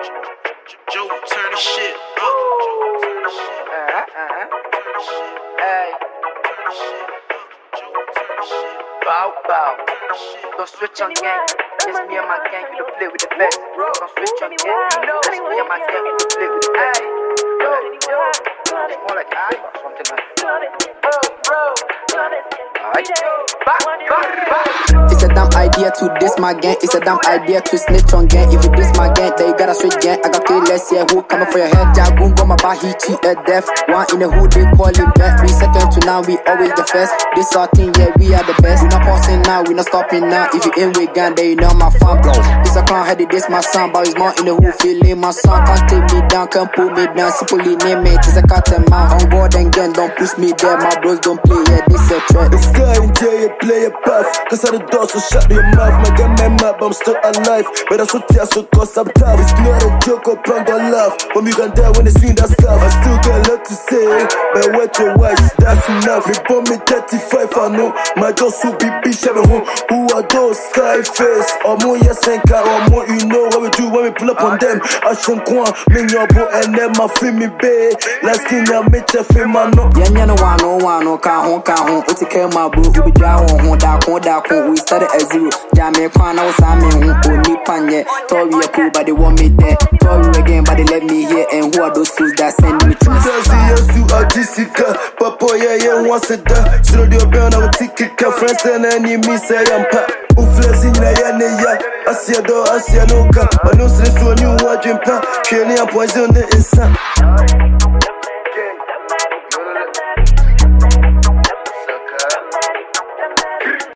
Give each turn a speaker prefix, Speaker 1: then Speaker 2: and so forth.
Speaker 1: Joe, turn the shit up.
Speaker 2: Hey. Bow, bow. Don't switch on gang. Just me and my gang, you don't play with the best. Don't switch on gang. Just me and my gang, you don't play with the best. It's more like I or something like
Speaker 3: It's a damn idea to diss my gang. It's a damn idea to snitch on gang. If you diss my gang, then you gotta switch gang. I got killers here who coming for your head. Jagoon go my bar, he cheated death. One in the hood, they call it back. 3 seconds to now, we always the first. This our thing, yeah, we are the best. We not pausing now, we not stopping now. If you in with gang, then you know my fam blow. It's a clown headed, this my son, but it's more in the hood, feeling my son. Can't take me down, can't pull me down. Simply name it, it's a cat and mouse. On board and gang, don't push me there. My bros don't play, yeah, this a threat.
Speaker 4: This guy in jail, you play a path. Cause I the door, so shut your mouth. My gun, my map, I'm still alive. But that's what tears, so cause I'm tough. It's not a joke or prank or laugh. When we can die when they swing that stuff. I still got a lot to say, but what your wife, that's enough. They bought me 35, I know. My girls will be bitch, I'm home. Who are those? Skyface, or more yes and car, or more you know what we do when we pull up on them. I shouldn't go on, me your boy, and then my film me bay. Last thing I met your film, I know.
Speaker 3: Yeah, no one, no, can't home. It's a camera, bro. We be down on that. We started at zero. Jamie Kwan, I was who need panye. Told me a cool, but they want me there. Told you again, but they let me here. And who are those fools that send me to?
Speaker 4: You are Jessica, Papa, yeah, once a day. So do your band, I will take it. Friends and enemies, I am pa. Ufless in Naya, I see a door, I see a no car. I know, so you want to jump. Killing a poison, the inside.